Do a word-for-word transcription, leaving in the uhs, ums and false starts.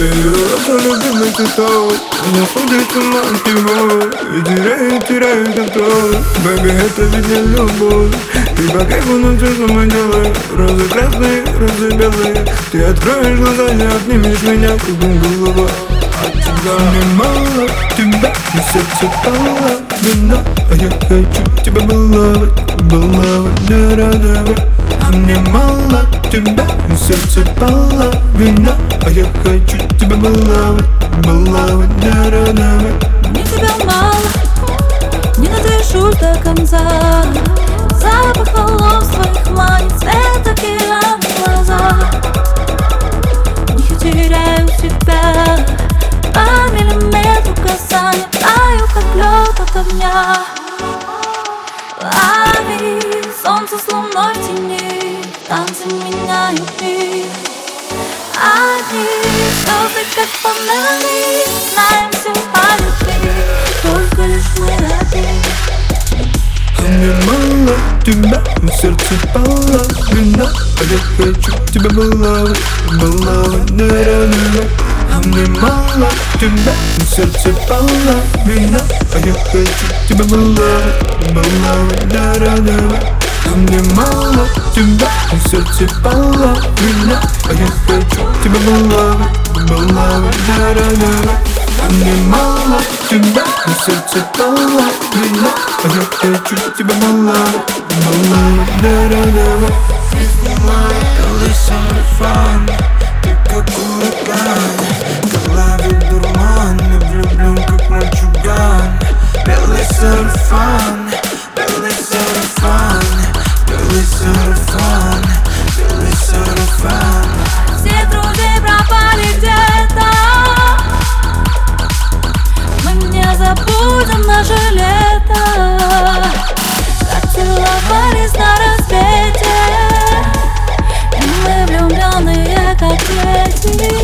Ты любимый цветок, меня ходит с ума от него и теряю, теряю контроль. Бэби, это ведь не любовь. Ты по кайфу ночью со мной делаешь. Розы красные, розы белые. Ты откроешь глаза и обнимешь меня кругом голова. От тебя мне мало, тебя на сердце половина. А я хочу тебя баловать, баловать, да-да-да. А мне мало тебя, на сердце половина. А я хочу тебя баловать, баловать, да-да-да. Мне тебя мало, не надышусь до конца. Запах волос твоих манит, цвет океана в глазах. В них я теряю себя, по миллиметру касания. Таю, как лед от огня. Лови солнце с луной в тени, танцы меняют мир. Они слезы, как фонарі, знаем все о любви, только лишь мы одни. А мне мало тебя, на сердце половина. А я хочу тебя баловать, баловать, да-да-да. А мне мало тебя, на сердце половина. А я хочу тебя баловать, баловать, да-да-да. А мне мало тебя, на сердце половина. А я хочу тебя баловать, баловать, да-да-да. А мне мало тебя, на сердце половина. А я хочу тебя баловать, баловать, да-да-да. Ты снимай белый сарафан, ты как ураган. Голове дурман, я влюблен как мальчуган. Белый сарафан, белый сарафан, белый сарафан, белый сарафан. Все друзья пропали где-то, мы не забудем наше лето. Как целовались на рассвете, и мы влюбленные как дети.